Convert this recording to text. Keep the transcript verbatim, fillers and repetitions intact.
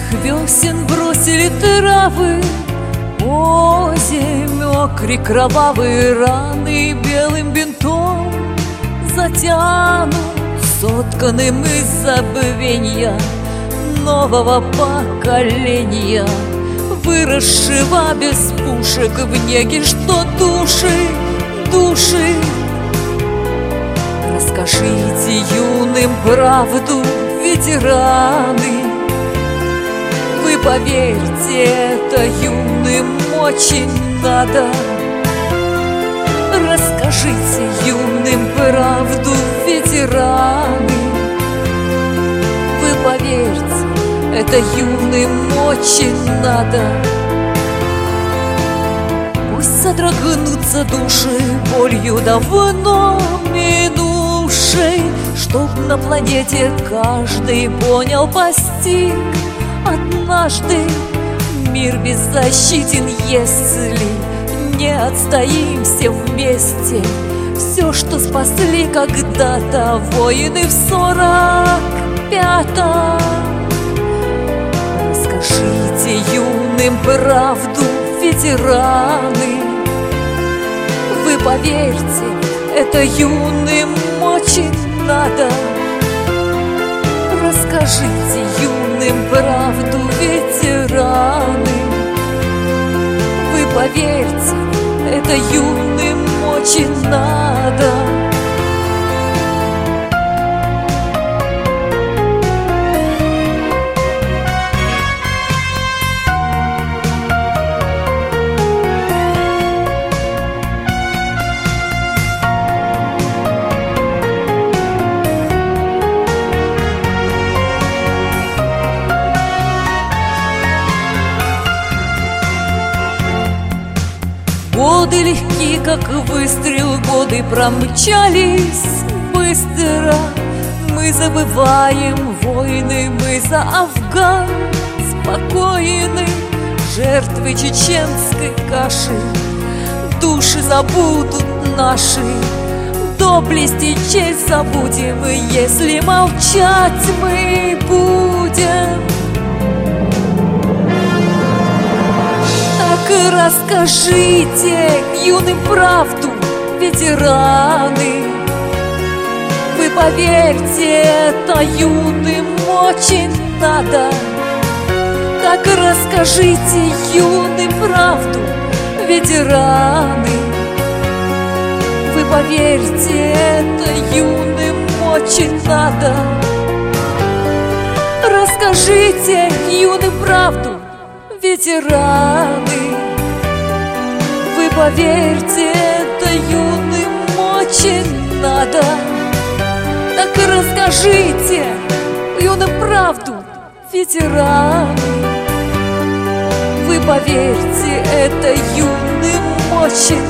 весен бросили травы, озимь мокрый кровавые раны белым бинтом затянут, сотканным из забвенья нового поколения, выросшего без пушек в неге, что души, души. Расскажите юным правду, ветераны, вы поверьте, это юным очень надо. Расскажите юным правду, ветераны, вы поверьте, это юным очень надо. Пусть содрогнутся души болью давно минувшей, чтоб на планете каждый понял, постиг однажды: мир беззащитен, если не отстоимся вместе. Все, что спасли когда-то воины в сорок пятом. Расскажите юным правду, ветераны, вы поверьте, это юным очень надо. Расскажите юным правду, ветераны, вы поверьте, это юным очень надо. Годы легки, как выстрел, годы промчались быстро. Мы забываем войны, мы за Афган спокойны. Жертвы чеченской каши души забудут наши. Доблесть и честь забудем, если молчать мы будем. Расскажите юным правду, ветераны, вы поверьте, это юным очень надо. Так расскажите юным правду, ветераны, вы поверьте, это юным очень надо. Расскажите юным правду, ветераны, вы поверьте, это юным очень надо. Так расскажите юным правду, ветераны, вы поверьте, это юным очень